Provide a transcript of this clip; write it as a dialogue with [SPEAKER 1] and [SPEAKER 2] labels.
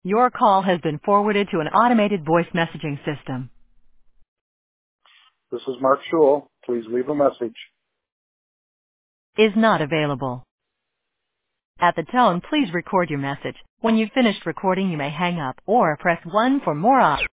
[SPEAKER 1] Your call has been forwarded to an automated voice messaging system.
[SPEAKER 2] This is Mark Schul. Please leave a message.
[SPEAKER 1] Is not available. At the tone, please record your message. When you've finished recording, you may hang up or press 1 for more options.